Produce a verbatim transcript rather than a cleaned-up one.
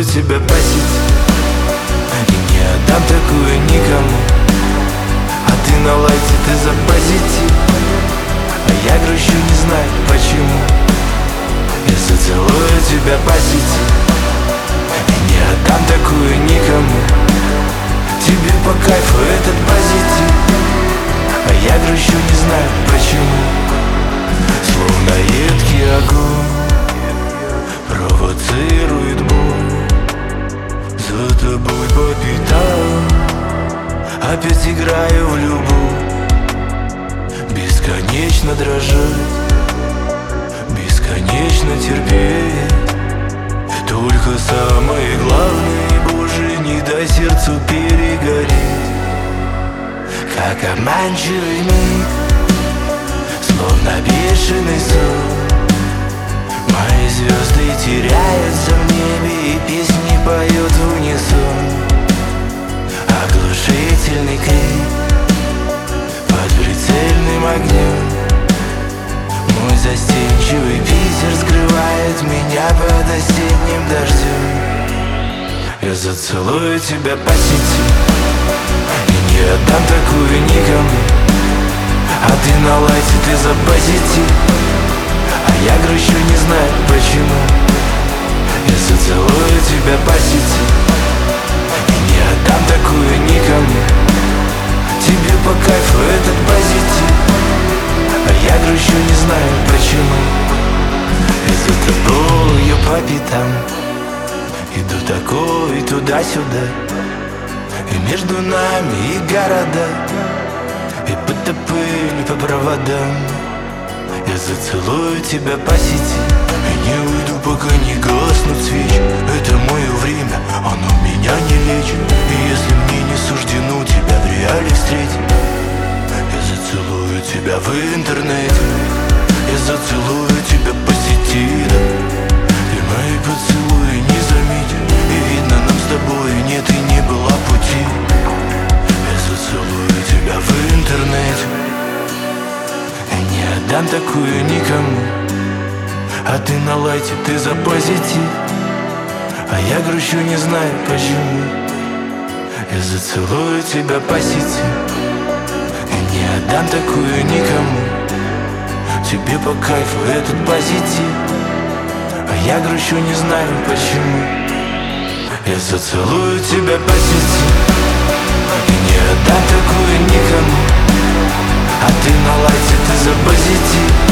тебя по сети и не отдам такую никому. А ты на лайте, ты за позитив, а я грущу, не знаю почему. Я зацелую тебя по сети и не отдам такую никому. Тебе по кайфу этот позитив, а я грущу, не знаю почему. Словно едкий огонь провоцирует боль. За тобой по пятам опять играю в любовь. Бесконечно дрожать, бесконечно терпеть. Только самое главное, Боже, не дай сердцу перегореть. Как обманчивый миг, словно бешеный сон, мои звезды теряются в небе, и песни поют в унисон. Оглушительный крик под прицельным огнем. Мой застенчивый Питер скрывает меня под осенним дождем. Я зацелую тебя по сети и не отдам такую никому. А ты на лайте, ты за позитив, а я грущу, не знаю почему. Я зацелую тебя по сети и не отдам такую никому. Тебе по кайфу этот позитив, а я грущу, не знаю почему. И за тобою по пятам иду такой туда-сюда, и между нами и города, и потопыль по проводам. Я зацелую тебя по сети и не уйду, пока не гаснут свечи. Это мое время, оно меня не лечит. И если мне не суждено тебя в реале встретить, я зацелую тебя в интернете, я зацелую тебя по сети, да. Ты мои поцелуи не заметил, и видно, нам с тобой нет и не было пути. Я зацелую тебя в интернете и не отдам такую никому. А ты на лайте, ты за позитив, а я грущу, не знаю почему. Я зацелую тебя по сети и не отдам такую никому. Тебе по кайфу этот позитив, а я грущу, не знаю почему. Я зацелую тебя по сети и не отдам такую никому. А ты на лайте, ты за позитив,